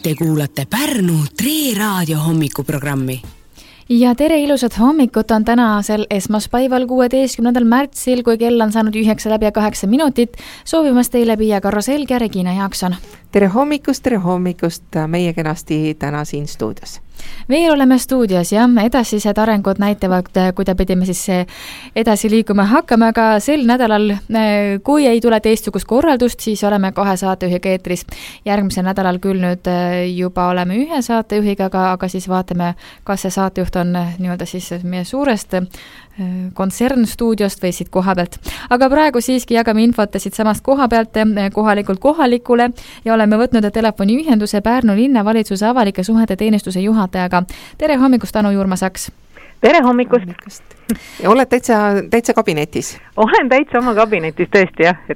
Te kuulate Pärnu Tre Raadio hommikuprogrammi. Ja tere ilusat hommikut on tänasel esmaspäival 16. märtsil, kui kell on saanud 9:08 minutit. Soovimas teile Piia Karroselg ja Regina Jaakson. Tere hommikust meie kenasti täna siin stuudios. Veel oleme stuudios ja edasised arengud näitavad, kuida pidime siis edasi liikuma hakkama, aga sel nädalal, kui ei tule teistsugust korraldust, siis oleme 2 saatejuhiga eetris. Järgmisel nädalal küll nüüd juba oleme 1 saatejuhiga, aga siis vaatame, kas see saatejuht on nii-öelda siis meie suurest kontsernstuudiost või siit koha pealt. Aga praegu siiski jagame infot siit samast koha pealt kohalikult kohalikule ja oleme võtnud telefoniühenduse Pärnu linnavalitsuse avalike suhete teenistuse juhatajaga. Tere hommikust, Anu Juurma-Saks! Tere hommikust! Ja oled täitsa kabinetis? Olen täitsa oma kabinetis tõesti, jah,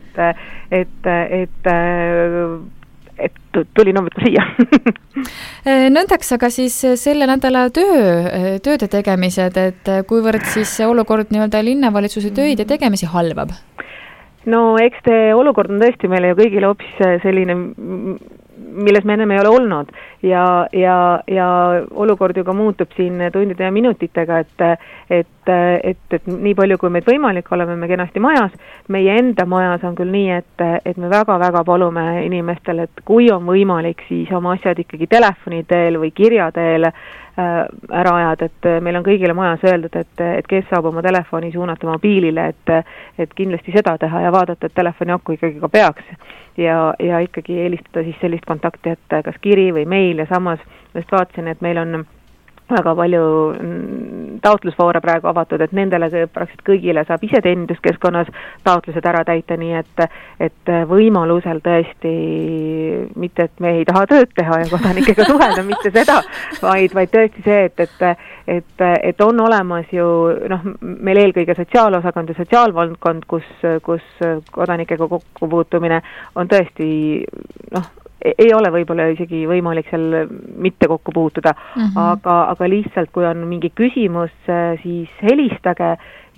et tulin hommikul siia. Nõndaks aga siis selle nädala tööde tegemised, et kuivõrd siis see olukord nii-öelda linnavalitsuse tööd ja tegemisi halvab? No eks see olukord on tõesti meile ju kõigile hoopis selline, milles me ennem ei ole olnud ja olukord ju ka muutub siin tundide ja minutitega, et nii palju kui meid võimalik oleme me kenasti majas. Meie enda majas on küll nii, et me väga-väga palume inimestele, et kui on võimalik, siis oma asjad ikkagi telefoni teel või kirja teel ära ajad, et meil on kõigile majas öeldud, et kes saab oma telefoni suunata mobiilile, et kindlasti seda teha ja vaadata, et telefoni aku ikkagi ka peaks ja ikkagi eelistada siis sellist kontakti, et kas kiri või meil ja samas just vaatasin, et meil on väga palju taotlusvoore praegu avatud, et nendele praktiliselt kõigile saab ise teeninduskeskkonnas taotlused ära täita, nii et võimalusel tõesti mitte, et me ei taha tööd teha ja kodanikega suhelda, mitte seda, vaid tõesti see, et on olemas ju meil eelkõige sotsiaalosakond ja sotsiaalvaldkond, kus kodanikega kokkupuutumine on tõesti ei ole võib-olla isegi võimalik seal mitte kokku puutuda, aga lihtsalt kui on mingi küsimus, siis helistage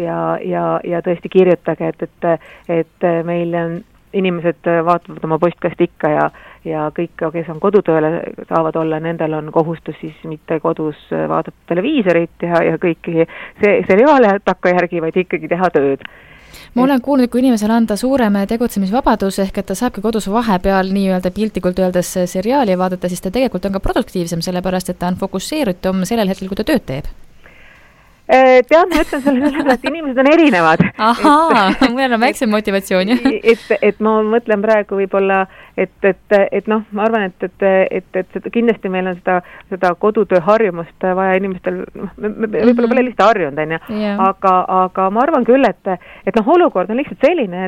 ja tõesti kirjutage, et meil inimesed vaatavad oma postkasti ikka ja kõik, kes on kodutööle saavad olla, nendel on kohustus siis mitte kodus vaadata televiisorit ja kõiki seriaale takkajärgi, vaid ikkagi teha tööd. Ma olen kuulnud, kui inimesele anda suurem tegutsemisvabadus, ehk et ta saabki kodus vahepeal nii-öelda piltlikult öeldes seriaali vaadata, siis ta tegelikult on ka produktiivsem, sellepärast et ta on fokusseeritum sellel hetkel, kui ta tööd teeb. Tead, ma ütlen selle, et inimesed on erinevad. Ahaa, mul on väiksem motivatsioon. Et ma mõtlen praegu võib-olla, et ma arvan, et kindlasti meil on seda kodutöö harjumust vaja inimestel, võib-olla pole lihtsalt harjunud, aga ma arvan küll, et olukord on lihtsalt selline,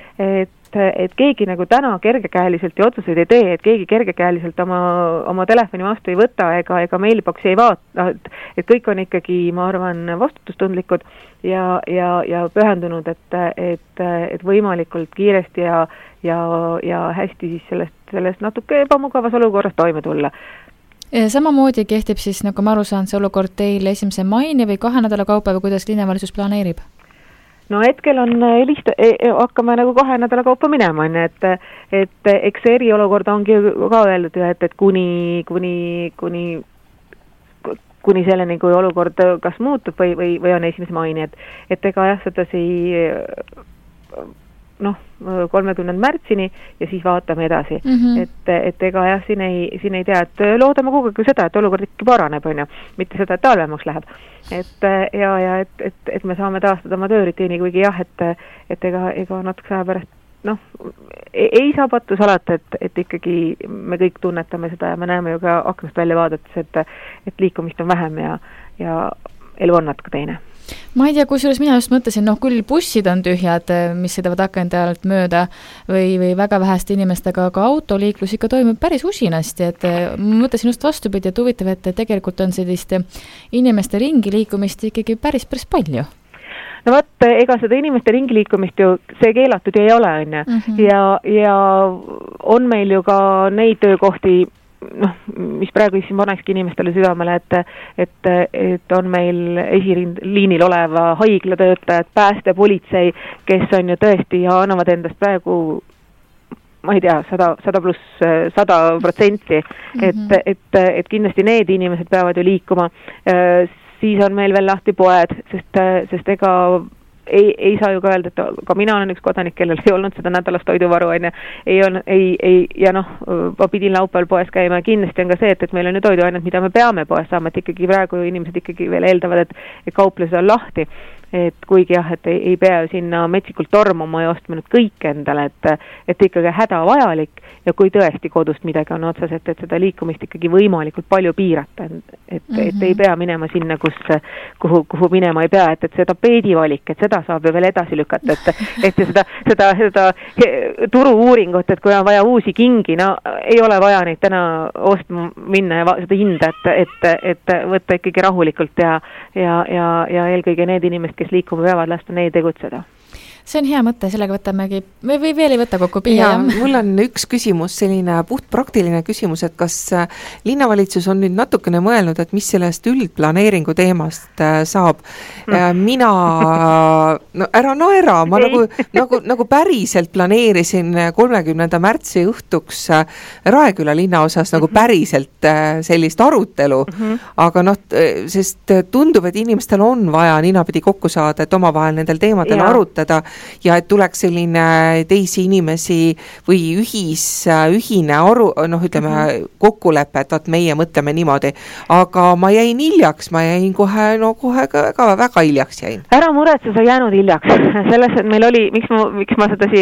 et keegi nagu täna kergekäeliselt ja otsuseid ei tee, et keegi kergekäeliselt oma telefoni vastu ei võta ega mailboxi ei vaata, et kõik on ikkagi, ma arvan, vastutustundlikud ja pühendunud, et võimalikult kiiresti ja hästi siis sellest natuke ebamugavas olukorras toime tulla. Samamoodi kehtib siis, nagu ma aru saan, see olukord teil 1. maini või 2 nädala kaupa või kuidas linnavalitsus planeerib? No hetkel on hakkame nagu 2 nädala kaupa minema, et eks see eriolukord ongi ka öeldud, et kuni selleni, kui olukord kas muutub või on 1. maini, et ega jah, sedasi 30. märtsini ja siis vaatame edasi. Et ega jah, siin ei tea, et loodame kogu aeg seda, et olukord ikka paraneb, mitte seda, et talvemaks läheb. Et me saame taastada oma töörutiini, kuigi jah, et ega natuke aja pärast ei saa pattus alata, et ikkagi me kõik tunnetame seda ja me näeme ju ka aknast välja vaadates, et liikumist on vähem ja elu on natuke teine. Ma ei tea, kusjuures mina just mõtlesin, küll bussid on tühjad, mis sõidavad akende alt mööda või väga väheste inimestega, aga autoliiklus ikka toimub päris usinasti, et ma mõtlesin just vastupidi, et huvitav, et tegelikult on sellist inimeste ringi liikumist ikkagi päris palju. No vaat, ega seda inimeste ringi liikumist ju see keelatud ei ole, ja on meil ju ka neid töökohti, mis praegu siin panekski inimestele südamele, et on meil esiliinil oleva haiglatöötajad, pääste, politsei, kes on ju tõesti ja annavad endast praegu ma ei tea, 100%, et kindlasti need inimesed peavad ju liikuma. Siis on meil veel lahti poed, sest ega ei saa ju ka öelda, et ka mina olen üks kodanik, kellel ei olnud seda nädalast toiduvaru, ja ma pidin laupäeval poes käima. Kindlasti on ka see, et meil on ju toiduained, mida me peame poes saama, et ikkagi praegu inimesed ikkagi veel eeldavad, et kauplused on lahti. Et kuigi jah, et ei pea sinna metsikult tormuma ja ostma nüüd kõik endale, et ikkagi hädavajalik ja kui tõesti kodust midagi on otsas, et seda liikumist ikkagi võimalikult palju piirata, et ei pea minema sinna, kuhu minema ei pea, et see tapeedivalik, et seda saab ju veel edasi lükata, et seda turu-uuringut, et kui on vaja uusi kingi, no ei ole vaja neid täna ostma minna ja seda hinda, et võtta ikkagi rahulikult ja eelkõige need inimesed, kes liikuma peavad, lasta neid tegutseda. See on hea mõte, sellega võtamegi, või veel ei võta kokku piia. Mul on üks küsimus, selline puhtpraktiline küsimus, et kas linnavalitsus on nüüd natukene mõelnud, et mis sellest üldplaneeringu teemast saab. Mina, ära naera, ma nagu päriselt planeerisin 30. märtsi õhtuks Raeküla linna osas nagu päriselt sellist arutelu, aga sest tundub, et inimestel on vaja ninapidi kokku saada, et omavahel nendel teemadel arutada, ja et tuleks selline teisi inimesi või ühine kokkulepe, et meie mõtleme niimoodi. Aga ma jäin hiljaks, kohe väga hiljaks jäin. Ära muretse, sa jäänud hiljaks. Selles, et meil oli, miks ma seda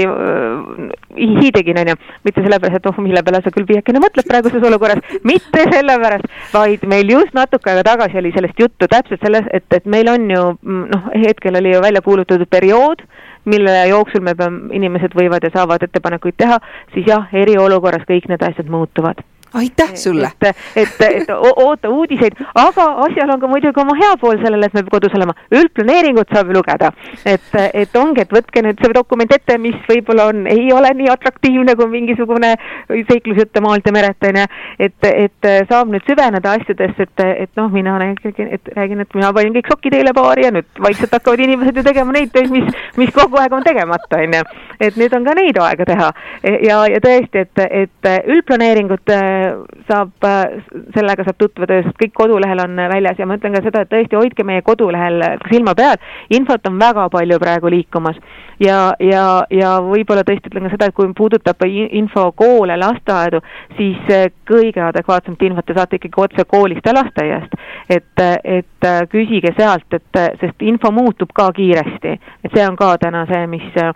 tegin, mitte sellepärast, et mille peale sa küll piiakene mõtled praeguses olukorras, mitte sellepärast, vaid meil just natuke aega tagasi oli sellest juttu täpselt selles, et meil on ju, hetkel oli ju välja kuulutatud periood, mille jooksul inimesed võivad ja saavad ettepanekuid teha, siis jah, eriolukorras kõik need asjad muutuvad. Aitäh sulle! Et oota uudiseid, aga asjal on ka muidugi oma hea pool sellele, et me kodus olema. Üldplaneeringut saab lugeda. Et ongi, et võtke nüüd see dokument ette, mis võib-olla ei ole nii atraktiivne kui mingisugune seiklusjutte maalt ja meret, et saab nüüd süveneda asjadest, et mina räägin, et mina panin kõik sokid eile paari ja nüüd vaikselt hakkavad inimesed ju tegema neid töid, mis kogu aeg on tegemata, et nüüd on ka neid aega teha. Ja tõesti, et üldplaneeringut sellega saab tutvuda, sest kõik kodulehel on väljas ja ma ütlen ka seda, et tõesti hoidke meie kodulehel silma peal. Infot on väga palju praegu liikumas ja võib-olla tõesti ütlen ka seda, et kui puudutab info koole, lasteaedu, siis kõige adekvaatsemt infot te saate ikkagi otse koolist ja lasteaiast, et küsige sealt, sest info muutub ka kiiresti, et see on ka täna see,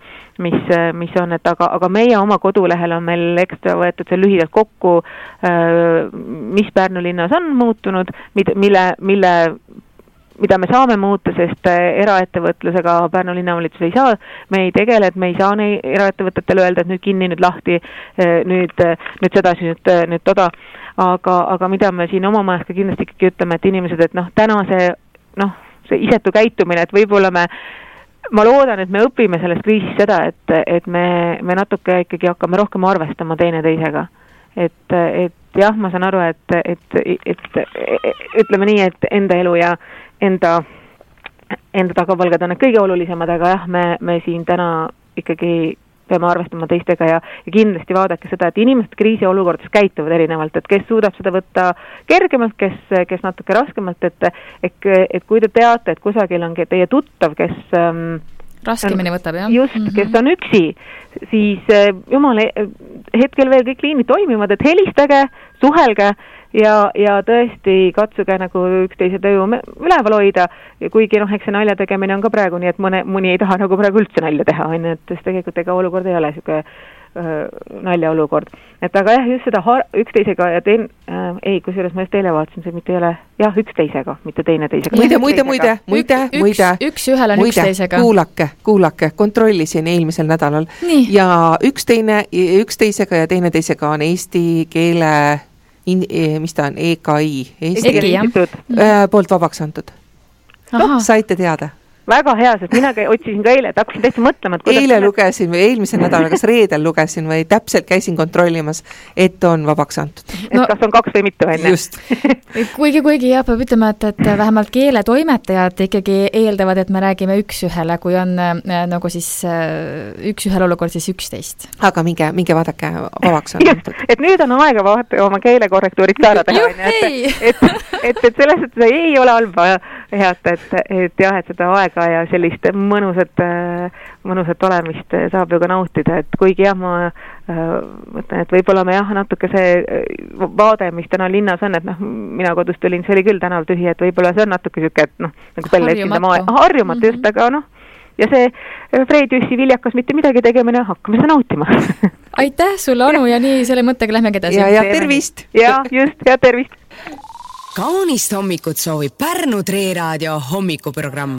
mis on, et aga meie oma kodulehel on meil ekstra võetud see lühidalt kokku, mis Pärnu linnas on muutunud, mida me saame muuta, sest eraettevõtlusega Pärnu linnavalitsus ei saa, me ei tegele, et me ei saa eraettevõtetele öelda, et nüüd kinni, nüüd lahti, nüüd sedasi, nüüd toda, aga mida me siin oma majas ka kindlasti ikkagi ütleme, et inimesed, et täna see isetu käitumine, et võib-olla ma loodan, et me õpime sellest kriisist seda, et me natuke ikkagi hakkame rohkem arvestama teineteisega. Et jah, ma saan aru, et ütleme nii, et enda elu ja enda tagapalgad on kõige olulisemad, aga jah, me siin täna ikkagi peame arvestama teistega ja kindlasti vaadake seda, et inimesed kriisiolukordades käituvad erinevalt, et kes suudab seda võtta kergemalt, kes natuke raskemalt, et kui te teate, et kusagil on teie tuttav, kes raskemini võtab, jah? Just, kes on üksi, siis jumala hetkel veel kõik liinid toimivad, et helistage, suhelge ja tõesti katsuge nagu üksteise töö üleval hoida, kuigi eks see nalja tegemine on ka praegu, nii et mõni ei taha nagu praegu üldse nalja teha, et tegelikult ega olukord ei ole selline nalja olukord. Et aga jah, just seda üksteisega ja kusjuures ma just teile vaatasin, see mitte ei ole, jah, üksteisega, mitte teineteisega. Muide. Üks ühel on üksteisega. Kuulake, kontrollisin eelmisel nädalal. Nii. Ja üksteisega ja teineteisega on eesti keele mis ta on, EKI, Eesti Keele poolt vabaks antud. Saite teada? väga hea, sest mina otsisin ka eile, et hakkasin täitsa mõtlema, et eile lugesin või eelmisel nädalal, kas reedel lugesin või täpselt käisin kontrollimas, et on vabaks antud. Et kas on 2 või mitu enne. Just. kuigi jah, peab ütlema, et vähemalt keeletoimetajad ikkagi eeldavad, et me räägime üks-ühele, kui on nagu siis üks-ühel olukord, siis 11. Aga minge vaadake, vabaks on antud. Et nüüd on aega oma keelekorrektuurid ka ära teha. Et selles suhtes ei ole halba head, et jah, et seda aega ja sellist mõnusat olemist saab ju ka nautida, et kuigi jah, ma mõtlen, et võib-olla me jah, natuke see vaade, mis täna linnas on, et noh, mina kodust tulin, see oli küll tänav tühi, et võib-olla see on natuke siuke, et noh, nagu pelle harjumatu just, aga noh, ja see Fred Jüssi viljakas mitte midagi tegemine, hakkame seda nautima. Aitäh sulle, Anu, ja nii selle mõttega lähmegi edasi. Ja tervist! Ja just, ja tervist! Kaunist hommikut soovib Pärnu Tre Raadio hommikuprogramm.